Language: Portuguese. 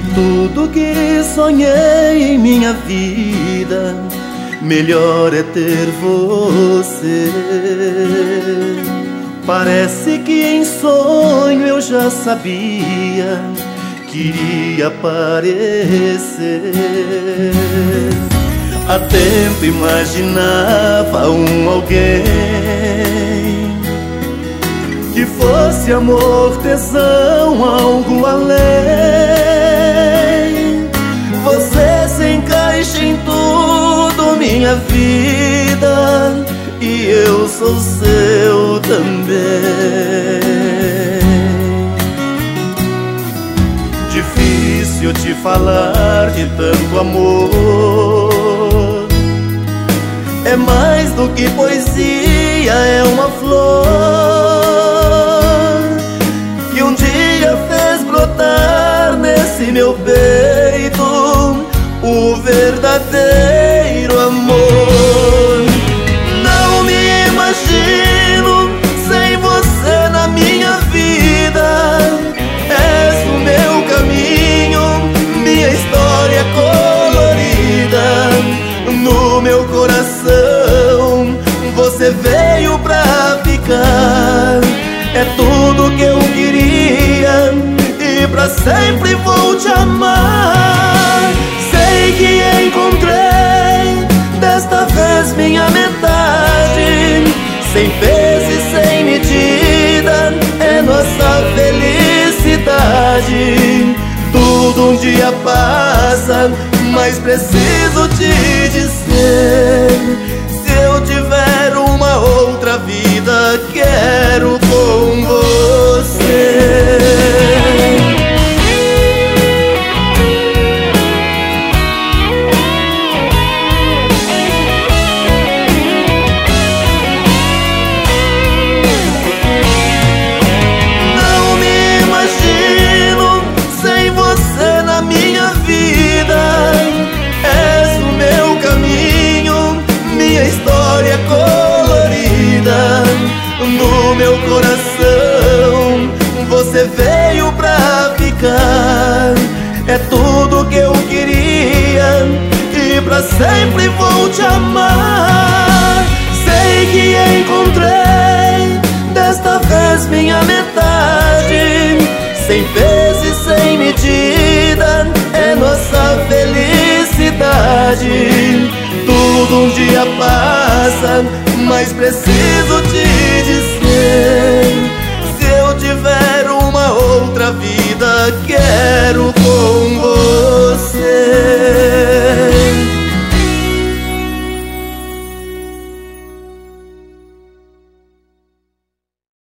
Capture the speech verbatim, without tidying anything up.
tudo que sonhei em minha vida, melhor é ter você. Parece que em sonho eu já sabia que iria aparecer. Há tempo imaginava um alguém que fosse amor, tesão, algo além. Você se encaixa em tudo, minha vida, e eu sou seu também. Difícil te falar de tanto amor, é mais do que poesia, é uma flor que um dia fez brotar nesse meu peito o verdadeiro amor. Não me imagino sem você na minha vida. És o meu caminho, minha história colorida. No meu coração você veio pra ficar. É tudo que eu queria e pra sempre vou te amar. Sei que encontrei desta vez minha metade, sem peso e sem medida, é nossa felicidade. Tudo um dia passa, mas preciso te dizer: se eu tiver uma outra vida, quero com você. História colorida, no meu coração você veio pra ficar. É tudo que eu queria e pra sempre vou te amar. Sei que encontrei desta vez minha metade, sem peso e sem medida, é nossa felicidade. Tudo um dia passa, mas preciso te dizer: se eu tiver uma outra vida,